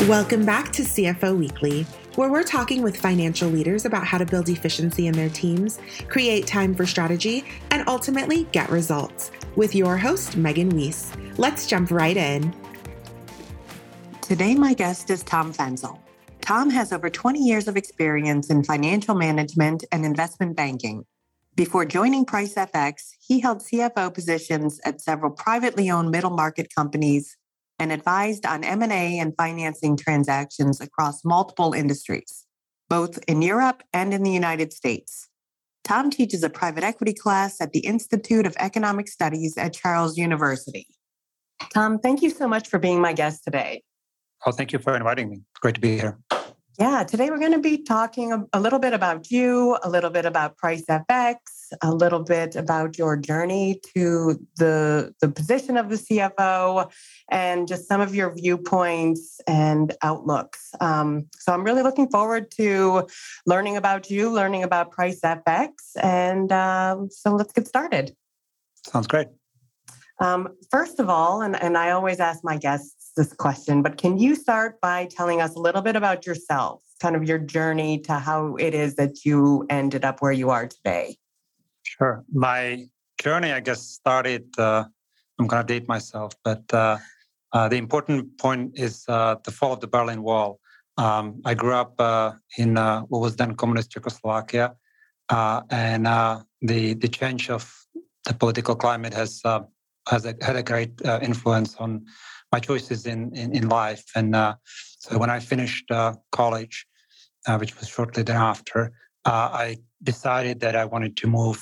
Welcome back to CFO Weekly, where we're talking with financial leaders about how to build efficiency in their teams, create time for strategy, and ultimately get results. With your host, Megan Weiss. Let's jump right in. Today, my guest is Tom Fenzel. Tom has over 20 years of experience in financial management and investment banking. Before joining PriceFX, he held CFO positions at several privately owned middle market companies and advised on M&A and financing transactions across multiple industries, both in Europe and in the United States. Tom teaches a private equity class at the Institute of Economic Studies at Charles University. Tom, thank you so much for being my guest today. Oh, thank you for inviting me. Great to be here. Yeah, today we're going to be talking a little bit about you, a little bit about PriceFX, a little bit about your journey to the position of the CFO, and just some of your viewpoints and outlooks. So I'm really looking forward to learning about you, learning about PriceFX, and so let's get started. Sounds great. First of all, and I always ask my guests this question, but can you start by telling us a little bit about yourself, kind of your journey to how it is that you ended up where you are today? Sure. My journey, I guess, started, I'm going to date myself, but the important point is the fall of the Berlin Wall. I grew up in what was then communist Czechoslovakia, and the change of the political climate had a great influence on my choices in life. And so when I finished college, which was shortly thereafter, I decided that I wanted to move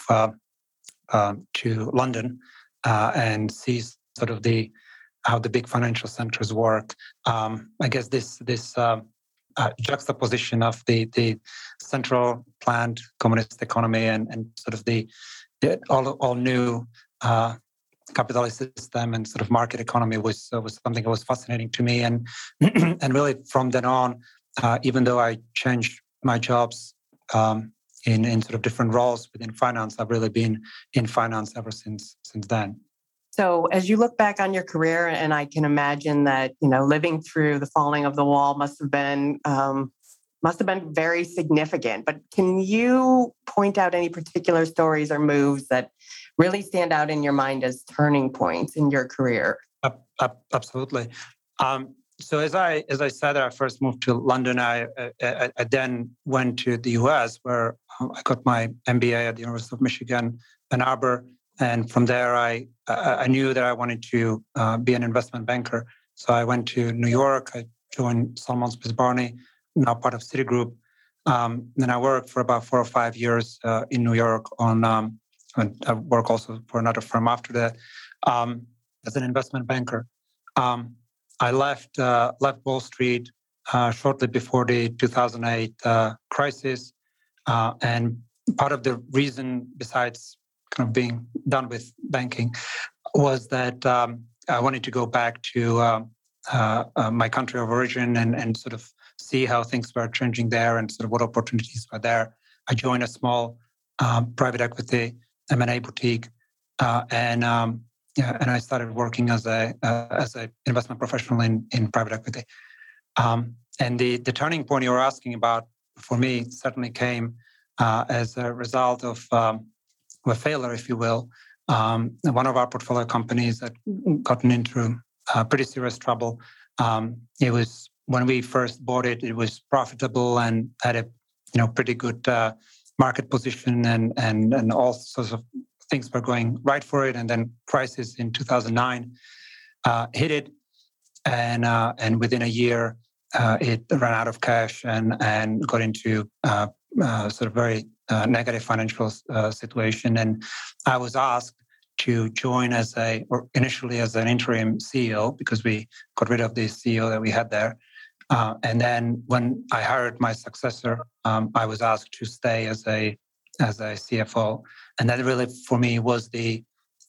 to London and see sort of how the big financial centers work. I guess this juxtaposition of the central planned communist economy and sort of the all new capitalist system and sort of market economy was something that was fascinating to me. And and really from then on, even though I changed my jobs in sort of different roles within finance, I've really been in finance ever since then. So as you look back on your career, and I can imagine that, living through the falling of the wall must have been very significant. But can you point out any particular stories or moves that really stand out in your mind as turning points in your career? Absolutely. So as I said, I first moved to London. I then went to the US, where I got my MBA at the University of Michigan, Ann Arbor, and from there I knew that I wanted to be an investment banker. So I went to New York. I joined Salomon Smith Barney, now part of Citigroup. Then I worked for about 4 or 5 years in New York and I worked also for another firm after that as an investment banker. I left Wall Street shortly before the 2008 crisis, and part of the reason, besides kind of being done with banking, was that I wanted to go back to my country of origin and sort of see how things were changing there and sort of what opportunities were there. I joined a small private equity M&A boutique, and I started working as a investment professional in private equity. And the turning point you were asking about for me certainly came as a result of a failure, if you will. One of our portfolio companies had gotten into pretty serious trouble. It was when we first bought it, it was profitable and had a pretty good market position and all sorts of things were going right for it. And then crisis in 2009 hit it, and within a year it ran out of cash and got into sort of very negative financial situation. And I was asked to join initially as an interim CEO because we got rid of the CEO that we had there. And then when I hired my successor, I was asked to stay as a CFO, and that really for me was the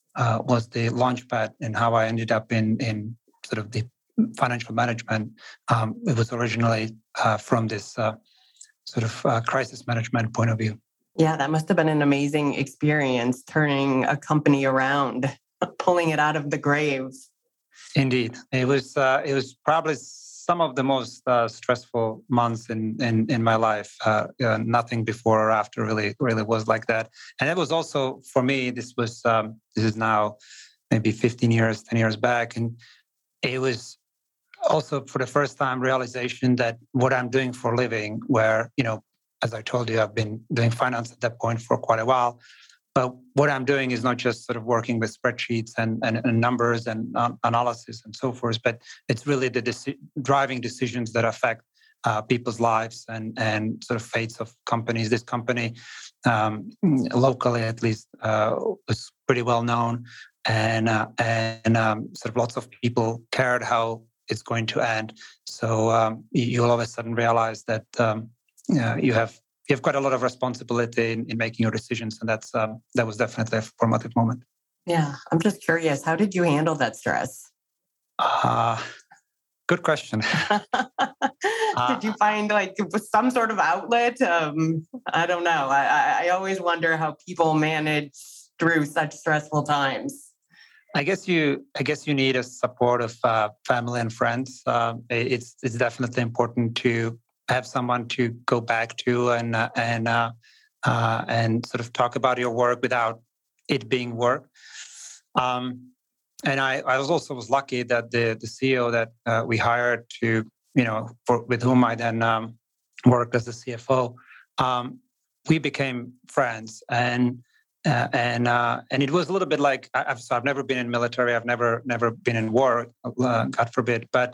launch pad in how I ended up in sort of the financial management. It was originally from this sort of crisis management point of view. Yeah, that must have been an amazing experience, turning a company around, pulling it out of the graves. Indeed, it was probably some of the most stressful months in my life. Nothing before or after really was like that. And it was also for me. This is now maybe 10 years back, and it was also for the first time realization that what I'm doing for a living, where as I told you, I've been doing finance at that point for quite a while. But what I'm doing is not just sort of working with spreadsheets and numbers and analysis and so forth, but it's really the driving decisions that affect people's lives and sort of fates of companies. This company, locally at least, was pretty well known, and sort of lots of people cared how it's going to end. So you all of a sudden realize that you have quite a lot of responsibility in making your decisions, and that was definitely a formative moment. Yeah, I'm just curious, how did you handle that stress? Good question. Did you find some sort of outlet? I don't know. I always wonder how people manage through such stressful times. I guess you need a support of family and friends. It's definitely important to have someone to go back to and sort of talk about your work without it being work. And I was lucky that the CEO that we hired to with whom I then worked as the CFO, we became friends and it was a little bit like I've never been in military. I've never been in war, God forbid. But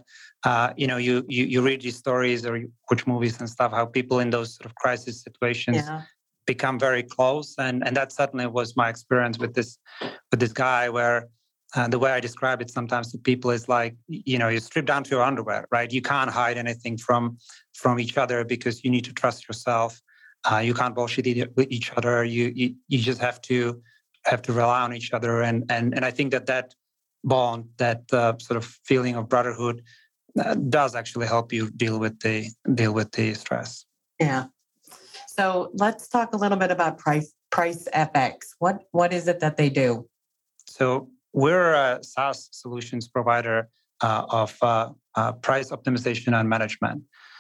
you read these stories or you watch movies and stuff. How people in those sort of crisis situations become very close, and that certainly was my experience with this guy. Where the way I describe it sometimes to people is like you strip down to your underwear, right? You can't hide anything from each other because you need to trust yourself. You can't bullshit with each other. You just have to rely on each other, and I think that bond, that sort of feeling of brotherhood, does actually help you deal with the stress. Yeah. So let's talk a little bit about Price FX. What is it that they do? So we're a SaaS solutions provider of price optimization and management.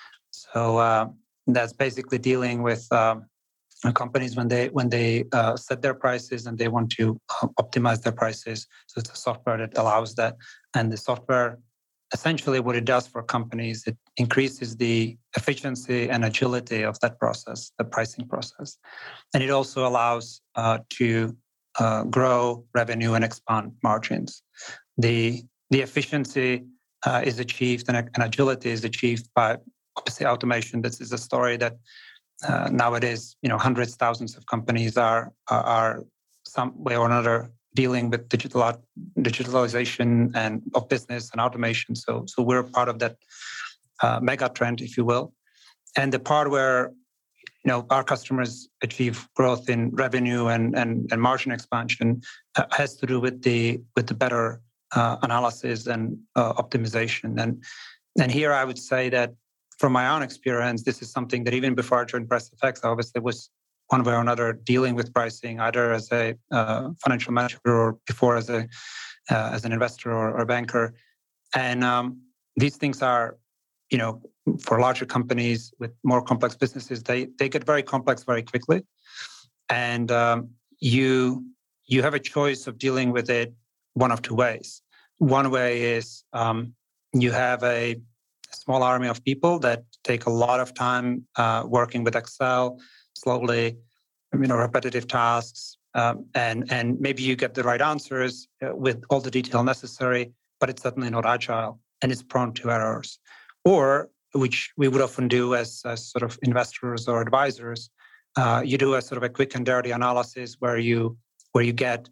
So that's basically dealing with companies when they set their prices and they want to optimize their prices. So it's a software that allows that, and the software essentially what it does for companies, it increases the efficiency and agility of that process, the pricing process, and it also allows to grow revenue and expand margins. The efficiency is achieved and agility is achieved by obviously automation. This is a story that nowadays, hundreds, thousands of companies are some way or another dealing with digitalization and of business and automation. So we're part of that mega trend, if you will. And the part where our customers achieve growth in revenue and margin expansion has to do with the better analysis and optimization. And here I would say that from my own experience, this is something that even before I joined PriceFX, I obviously was one way or another dealing with pricing, either as a financial manager or before as an investor or a banker. And these things are, for larger companies with more complex businesses, they get very complex very quickly. And you have a choice of dealing with it one of two ways. One way is you have a small army of people that take a lot of time working with Excel, slowly, repetitive tasks, and maybe you get the right answers with all the detail necessary, but it's certainly not agile and it's prone to errors. Or, which we would often do as sort of investors or advisors, you do a sort of a quick and dirty analysis where you get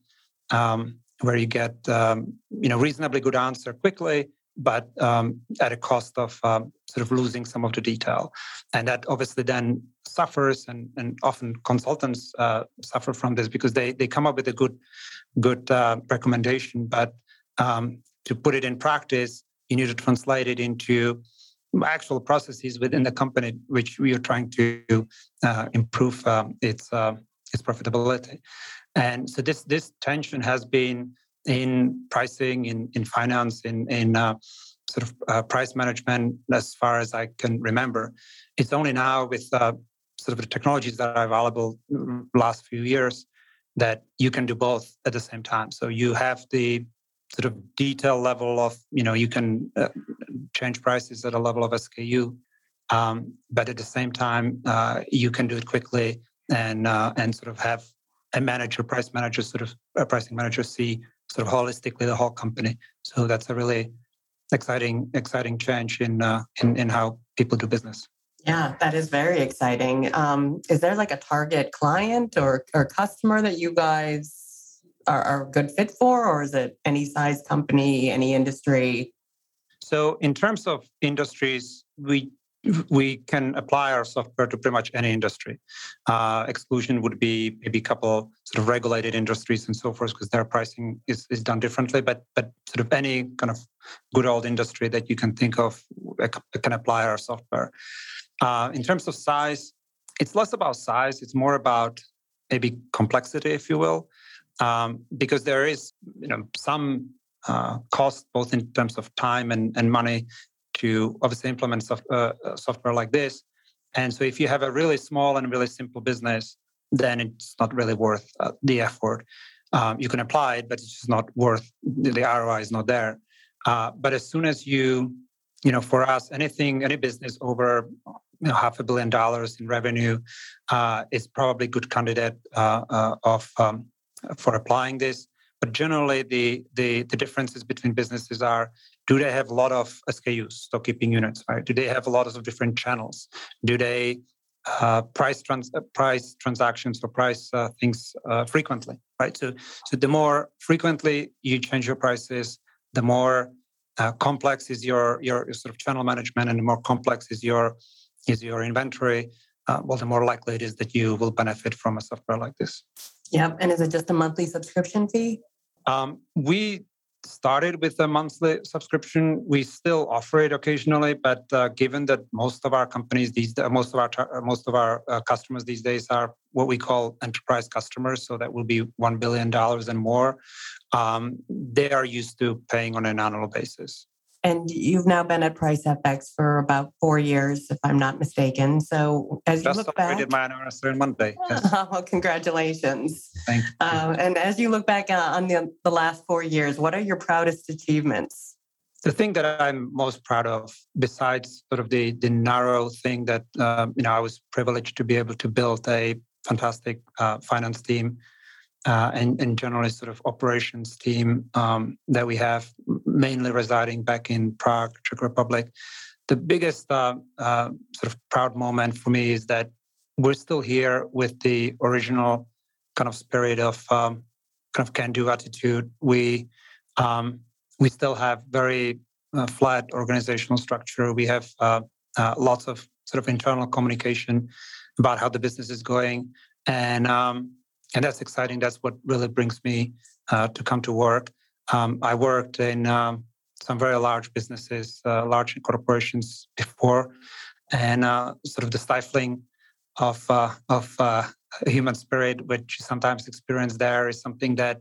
reasonably good answer quickly, but at a cost of sort of losing some of the detail. And that obviously then suffers, and often consultants suffer from this because they come up with a good recommendation, but to put it in practice, you need to translate it into actual processes within the company, which we are trying to improve its profitability. And so this tension has been in pricing, in finance, in sort of price management as far as I can remember. It's only now with sort of the technologies that are available last few years that you can do both at the same time. So you have the sort of detail level of, you can change prices at a level of SKU, but at the same time, you can do it quickly and sort of have a manager, price manager, sort of a pricing manager see sort of holistically the whole company. So that's a really exciting change in how people do business. Yeah, that is very exciting. Is there like a target client or customer that you guys are a good fit for, or is it any size company, any industry? So in terms of industries, we can apply our software to pretty much any industry. Exclusion would be maybe a couple sort of regulated industries and so forth, because their pricing is done differently. But sort of any kind of good old industry that you can think of can apply our software. In terms of size, it's less about size. It's more about maybe complexity, if you will, because there is some cost both in terms of time and money to obviously implement software like this. And so if you have a really small and really simple business, then it's not really worth the effort. You can apply it, but it's just not worth, the ROI is not there. But as soon as for us, any business over $500 million in revenue is probably a good candidate for applying this. But generally, the differences between businesses are: do they have a lot of SKUs, stock keeping units? Right? Do they have a lot of different channels? Do they price transactions or price things frequently? Right. So the more frequently you change your prices, the more complex is your sort of channel management, and the more complex is your inventory. Well, the more likely it is that you will benefit from a software like this. Yep. And is it just a monthly subscription fee? We started with a monthly subscription. We still offer it occasionally, but given that most of our companies most of our customers these days are what we call enterprise customers, so that will be $1 billion and more, they are used to paying on an annual basis. And you've now been at PriceFX for about 4 years, if I'm not mistaken. So as you look back... I did my anniversary on Monday. Yes. Well, congratulations. Thank you. And as you look back on the last 4 years, what are your proudest achievements? The thing that I'm most proud of, besides sort of the narrow thing that I was privileged to be able to build a fantastic finance team, and generally sort of operations team that we have, mainly residing back in Prague, Czech Republic. The biggest sort of proud moment for me is that we're still here with the original kind of spirit of kind of can-do attitude. We still have very flat organizational structure. We have lots of sort of internal communication about how the business is going, and that's exciting. That's what really brings me to come to work. I worked in some very large businesses, large corporations before, and sort of the stifling of human spirit, which you sometimes experience there, is something that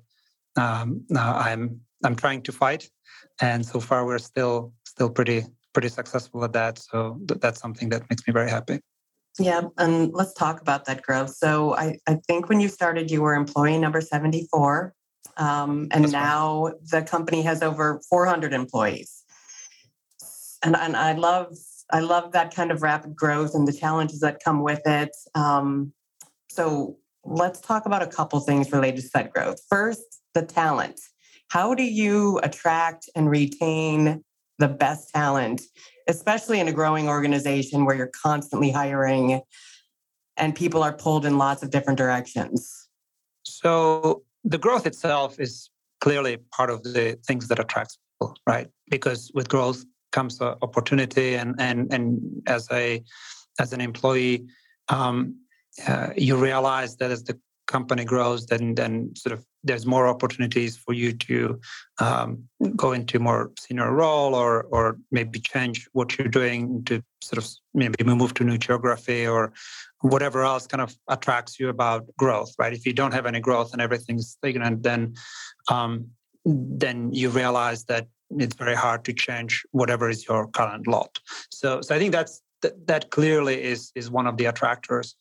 I'm trying to fight. And so far, we're still pretty successful at that. So that's something that makes me very happy. Yeah, and let's talk about that growth. So I think when you started, you were employee number 74, and that's now right. The company has over 400 employees. And I love that kind of rapid growth and the challenges that come with it. So let's talk about a couple things related to that growth. First, the talent. How do you attract and retain the best talent, especially in a growing organization where you're constantly hiring and people are pulled in lots of different directions? So the growth itself is clearly part of the things that attracts people, right? Because with growth comes opportunity, and as an employee, you realize that as the company grows, then sort of there's more opportunities for you to go into more senior role, or maybe change what you're doing to sort of maybe move to new geography or whatever else kind of attracts you about growth, right? If you don't have any growth and everything's stagnant, then you realize that it's very hard to change whatever is your current lot. So I think that clearly is one of the attractors.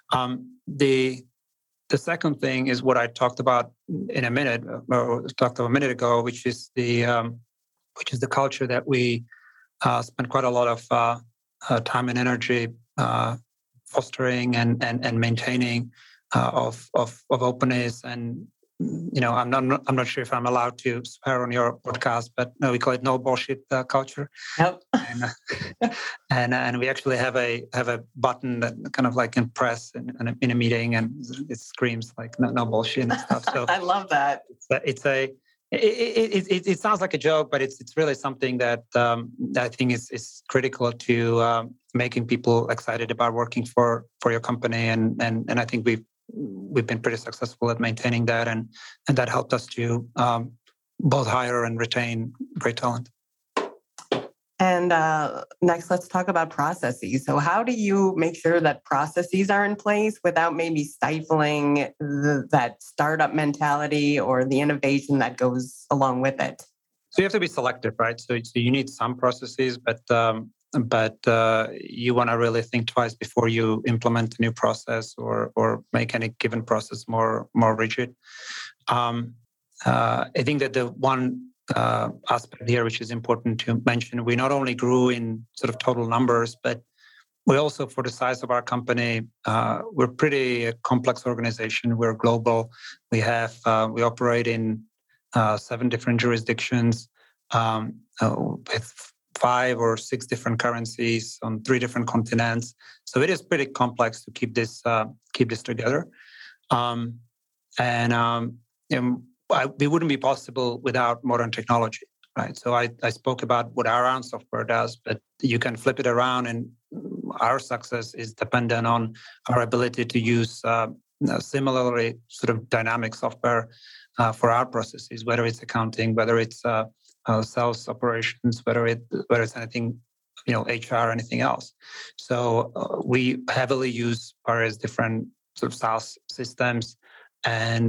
The second thing is what I talked about a minute ago, which is the culture that we spend quite a lot of time and energy fostering and maintaining of openness. And I'm not sure if I'm allowed to swear on your podcast, but no, we call it no bullshit culture. Yep. And we actually have a button that kind of like can press in a meeting, and it screams like no bullshit and stuff. So I love that. It sounds like a joke, but it's really something that I think is critical to making people excited about working for your company, and I think we've been pretty successful at maintaining that, and that helped us to both hire and retain great talent. And next, let's talk about processes. So how do you make sure that processes are in place without maybe stifling that startup mentality or the innovation that goes along with it? So you have to be selective, right? So you need some processes, but you want to really think twice before you implement a new process or make any given process more rigid. I think that the one aspect here, which is important to mention, we not only grew in sort of total numbers, but we also, for the size of our company, we're pretty complex organization. We're global. We operate in 7 different jurisdictions with 5 or 6 different currencies on 3 different continents. So it is pretty complex to keep this together. It wouldn't be possible without modern technology, right? So I spoke about what our own software does, but you can flip it around, and our success is dependent on our ability to use similarly sort of dynamic software for our processes, whether it's accounting, whether it's sales operations, whether it's anything, HR, anything else. So we heavily use various different sort of SaaS systems, and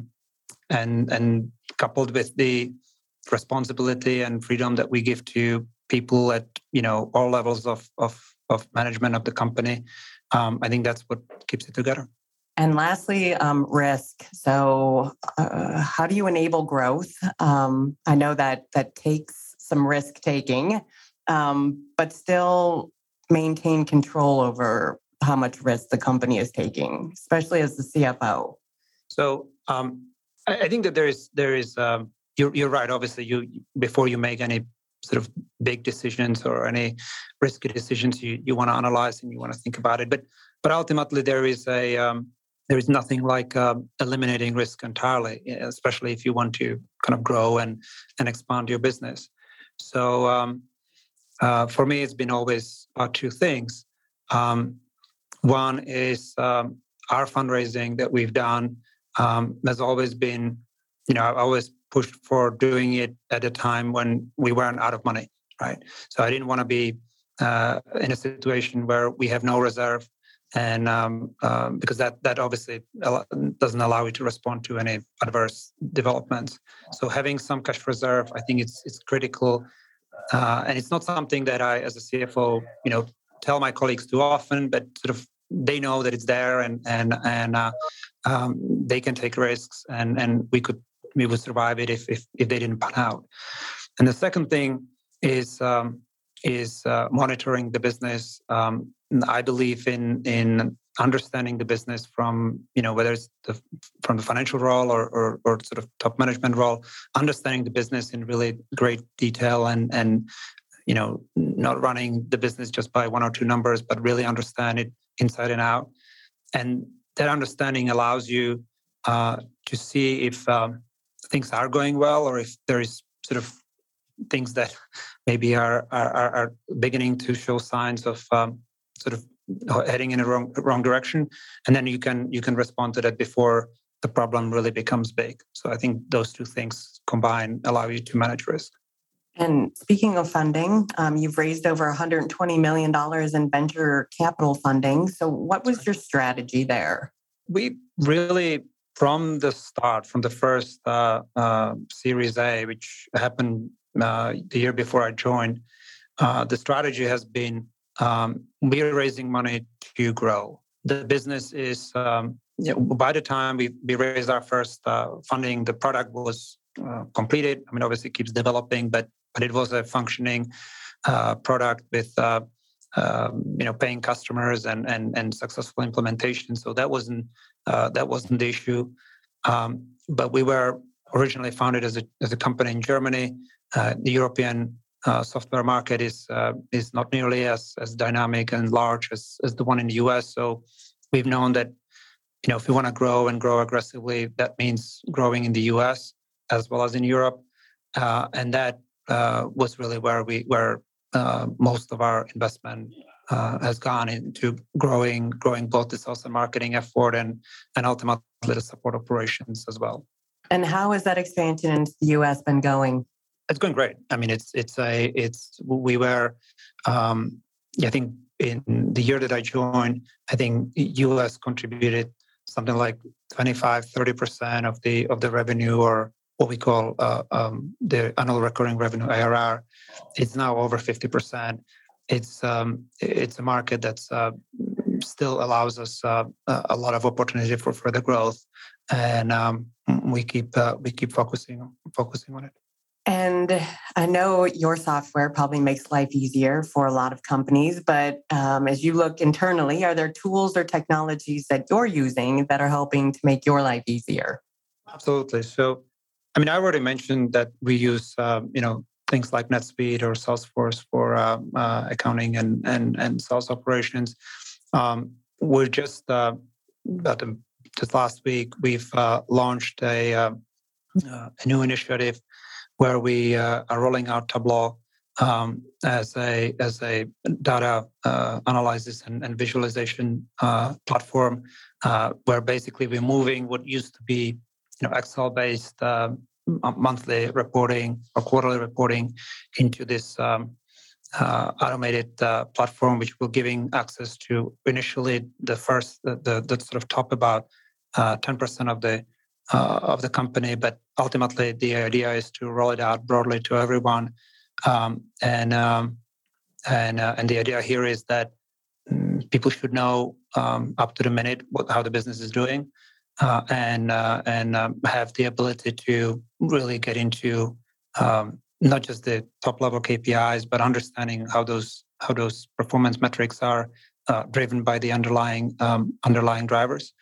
coupled with the responsibility and freedom that we give to people at all levels of management of the company, I think that's what keeps it together. And lastly, risk. So how do you enable growth? I know that takes some risk taking, but still maintain control over how much risk the company is taking, especially as the CFO. So I think that there is you're right. Obviously, before you make any sort of big decisions or any risky decisions, you want to analyze and you want to think about it. But ultimately, there is nothing like eliminating risk entirely, especially if you want to kind of grow and expand your business. So for me, it's been always about 2 things. One is our fundraising that we've done has always been, I've always pushed for doing it at a time when we weren't out of money, right? So I didn't want to be in a situation where we have no reserve, and because that obviously doesn't allow you to respond to any adverse developments. So having some cash reserve, I think it's critical, and it's not something that I, as a CFO, tell my colleagues too often, but sort of they know that it's there, and they can take risks, and we would survive it if they didn't pan out. And the second thing is monitoring the business. I believe in understanding the business from whether it's from the financial role or sort of top management role, understanding the business in really great detail, and not running the business just by 1 or 2 numbers, but really understand it inside and out. And that understanding allows you to see if things are going well, or if there is sort of things that maybe are beginning to show signs of sort of heading in a wrong direction, and then you can respond to that before the problem really becomes big. So I think those 2 things combined allow you to manage risk. And speaking of funding, you've raised over $120 million in venture capital funding. So what was your strategy there? We really, from the start, from the first Series A, which happened the year before I joined, the strategy has been we are raising money to grow. The business is, by the time we raised our first funding, the product was completed. I mean, obviously it keeps developing, but it was a functioning product with paying customers and successful implementation. So that wasn't the issue. But we were originally founded as a company in Germany. The European software market is not nearly as dynamic and large as the one in the US. So we've known that if we want to grow and grow aggressively, that means growing in the US as well as in Europe, and that was really where most of our investment has gone into growing both the sales and marketing effort and ultimately the support operations as well. And how has that expansion into the US been going? It's going great. I mean, we were, I think in the year that I joined, I think US contributed something like 25-30% of the revenue, or what we call the annual recurring revenue, ARR. It's now over 50%. It's a market that's still allows us a lot of opportunity for further growth, and we keep focusing on it. And I know your software probably makes life easier for a lot of companies, but as you look internally, are there tools or technologies that you're using that are helping to make your life easier? Absolutely. So, I mean, I already mentioned that we use, things like NetSuite or Salesforce for accounting and sales operations. We're just last week we've launched a new initiative where we are rolling out Tableau as a data analysis and visualization platform, where basically we're moving what used to be Excel-based monthly reporting or quarterly reporting into this automated platform, which will giving access to initially the sort of top about 10% of the company, but ultimately the idea is to roll it out broadly to everyone. And the idea here is that people should know up to the minute how the business is doing, and have the ability to really get into not just the top level KPIs, but understanding how those performance metrics are driven by the underlying drivers.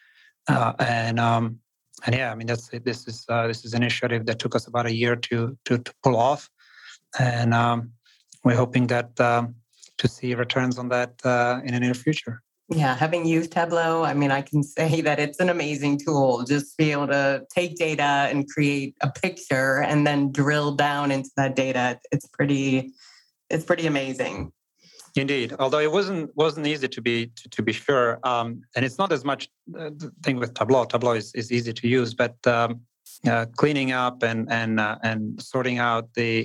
And yeah, I mean this is an initiative that took us about a year to pull off, and we're hoping that to see returns on that in the near future. Yeah, having used Tableau, I mean, I can say that it's an amazing tool. Just be able to take data and create a picture and then drill down into that data. It's pretty amazing. Indeed, although it wasn't easy to be sure, and it's not as much the thing with Tableau. Tableau is easy to use, but cleaning up and sorting out the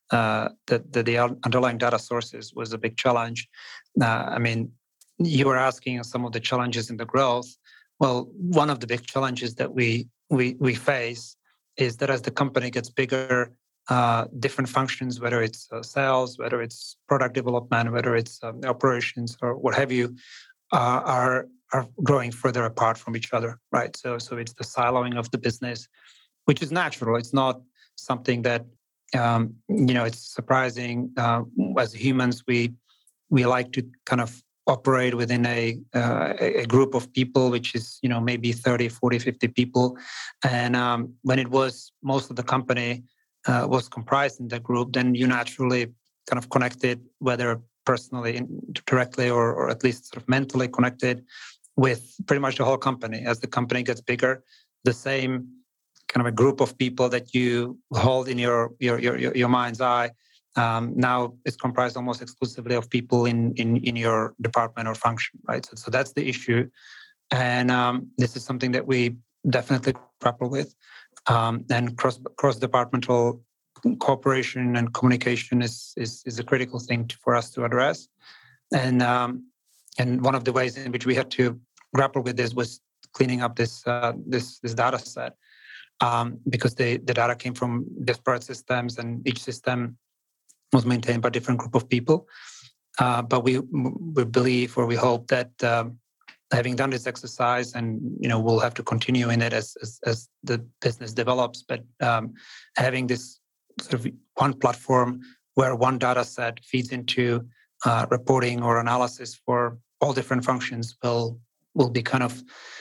underlying data sources was a big challenge. I mean, you were asking some of the challenges in the growth. Well, one of the big challenges that we face is that as the company gets bigger, different functions, whether it's sales, whether it's product development, whether it's operations or what have you, are growing further apart from each other, right? So it's the siloing of the business, which is natural. It's not something that it's surprising. As humans, we like to kind of operate within a group of people, which is maybe 30, 40, 50 people, and when it was most of the company was comprised in that group, then you naturally kind of connected, whether personally, directly, or at least sort of mentally connected with pretty much the whole company. As the company gets bigger, the same kind of a group of people that you hold in your mind's eye now is comprised almost exclusively of people in your department or function, right? So that's the issue, and this is something that we definitely grapple with. And cross-departmental cooperation and communication is a critical thing for us to address. And one of the ways in which we had to grapple with this was cleaning up this data set. because the data came from disparate systems, and each system was maintained by a different group of people. But we believe, or we hope that having done this exercise, and we'll have to continue in it as the business develops, but having this sort of one platform where one data set feeds into reporting or analysis for all different functions will be kind of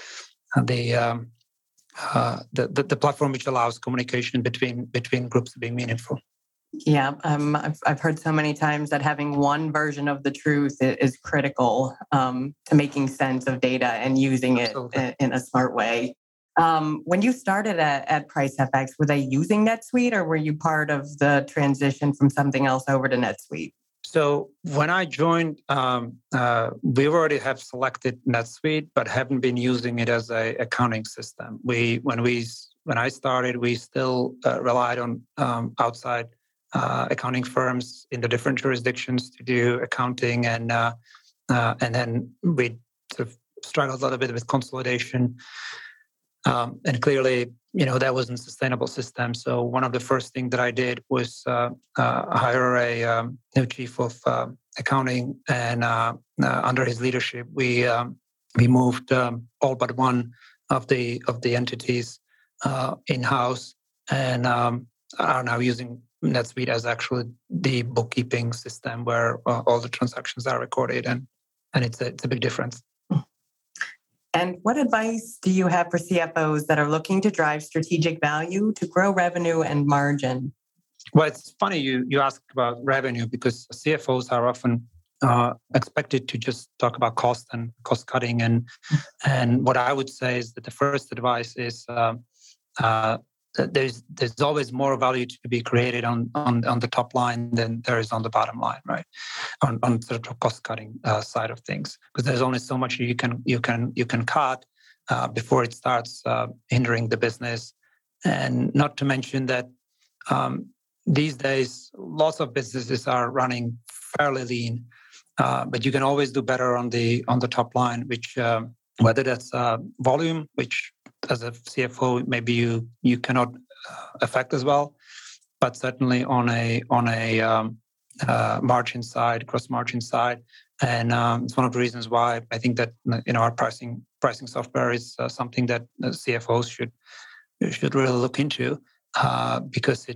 the platform which allows communication between groups to be meaningful. Yeah, I've heard so many times that having one version of the truth is critical to making sense of data and using it in a smart way. When you started at PriceFX, were they using NetSuite, or were you part of the transition from something else over to NetSuite? So when I joined, we already have selected NetSuite, but haven't been using it as an accounting system. When I started, we still relied on outside accounting firms in the different jurisdictions to do accounting, and then we sort of struggled a little bit with consolidation. And clearly, that wasn't a sustainable system. So one of the first things that I did was hire a new chief of accounting, and under his leadership, we moved all but one of the entities in-house, and are now using NetSuite as actually the bookkeeping system where all the transactions are recorded, and it's a big difference. And what advice do you have for CFOs that are looking to drive strategic value to grow revenue and margin? Well, it's funny you ask about revenue, because CFOs are often expected to just talk about cost and cost cutting. And what I would say is that the first advice is that there's always more value to be created on the top line than there is on the bottom line, right? On sort of cost cutting side of things, because there's only so much you can cut before it starts hindering the business. And not to mention that these days lots of businesses are running fairly lean, but you can always do better on the top line, which whether that's volume, which as a CFO maybe you cannot affect as well, but certainly on a margin side, gross margin side, and it's one of the reasons why I think that our pricing software is something that CFOs should really look into, because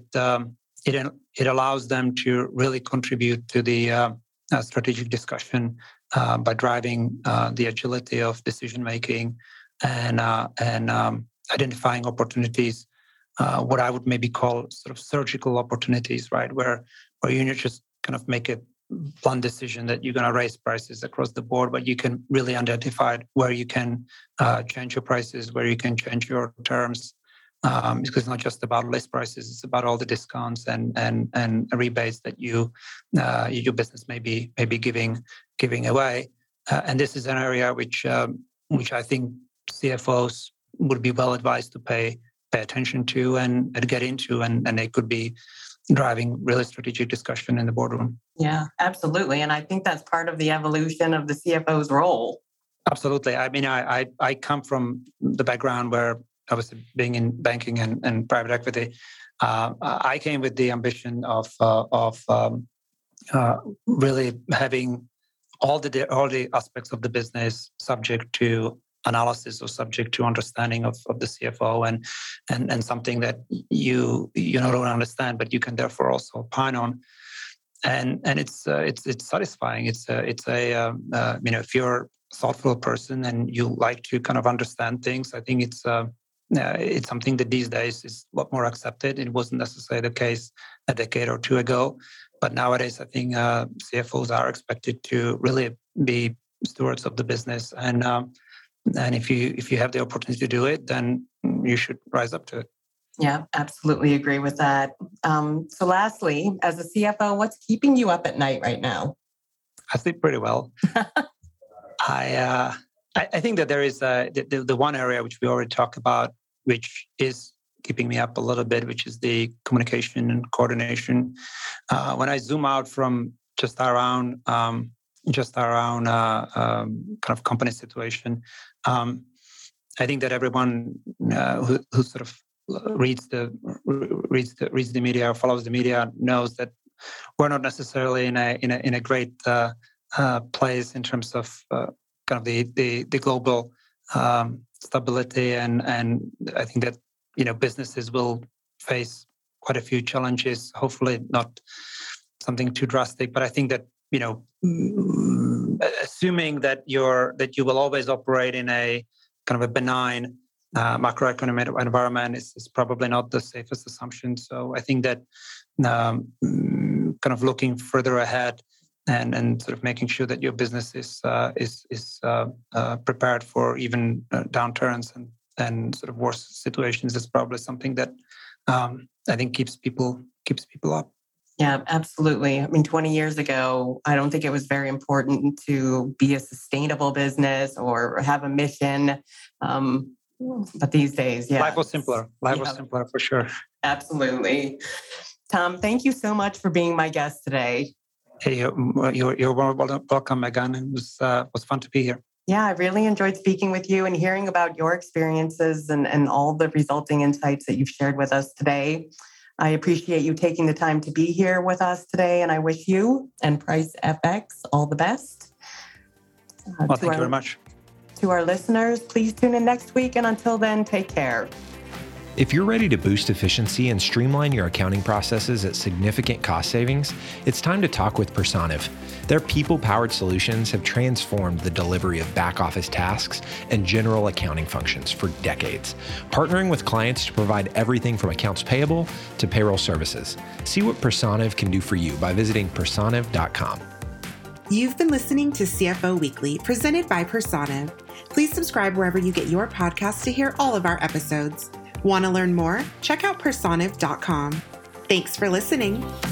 it allows them to really contribute to the strategic discussion by driving the agility of decision making and identifying opportunities, what I would maybe call sort of surgical opportunities, right? Where you just kind of make a blunt decision that you're going to raise prices across the board, but you can really identify where you can change your prices, where you can change your terms, because it's not just about list prices; it's about all the discounts and rebates that your business may be giving away. And this is an area which I think CFOs would be well advised to pay attention to and get into, and they could be driving really strategic discussion in the boardroom. Yeah, absolutely. And I think that's part of the evolution of the CFO's role. Absolutely. I mean, I come from the background where, obviously, being in banking and private equity, I came with the ambition of really having all the aspects of the business subject to analysis or subject to understanding of the CFO, and something that you not only understand, but you can therefore also opine on, and it's satisfying. It's if you're a thoughtful person and you like to kind of understand things, I think it's something that these days is a lot more accepted. It wasn't necessarily the case a decade or two ago, but nowadays I think CFOs are expected to really be stewards of the business, and if you have the opportunity to do it, then you should rise up to it. Yeah, absolutely agree with that. So lastly, as a CFO, what's keeping you up at night right now? I sleep pretty well. I think that there is the one area which we already talked about, which is keeping me up a little bit, which is the communication and coordination. When I zoom out from just around kind of company situation, I think that everyone who sort of reads the media or follows the media knows that we're not necessarily in a great place in terms of kind of the global stability, and I think that businesses will face quite a few challenges. Hopefully, not something too drastic, but I think that assuming that you will always operate in a kind of a benign macroeconomic environment is probably not the safest assumption. So I think that kind of looking further ahead and sort of making sure that your business is prepared for even downturns and sort of worse situations is probably something that I think keeps people up. Yeah, absolutely. I mean, 20 years ago, I don't think it was very important to be a sustainable business or have a mission. But these days, yeah. Life was simpler. Life was simpler for sure. Absolutely. Tom, thank you so much for being my guest today. Hey, you're welcome, Megan. It was fun to be here. Yeah, I really enjoyed speaking with you and hearing about your experiences and all the resulting insights that you've shared with us today. I appreciate you taking the time to be here with us today, and I wish you and Price FX all the best. Well, thank you very much. To our listeners, please tune in next week, and until then, take care. If you're ready to boost efficiency and streamline your accounting processes at significant cost savings, it's time to talk with Personiv. Their people-powered solutions have transformed the delivery of back-office tasks and general accounting functions for decades, partnering with clients to provide everything from accounts payable to payroll services. See what Personiv can do for you by visiting personiv.com. You've been listening to CFO Weekly, presented by Personiv. Please subscribe wherever you get your podcasts to hear all of our episodes. Want to learn more? Check out personiv.com. Thanks for listening.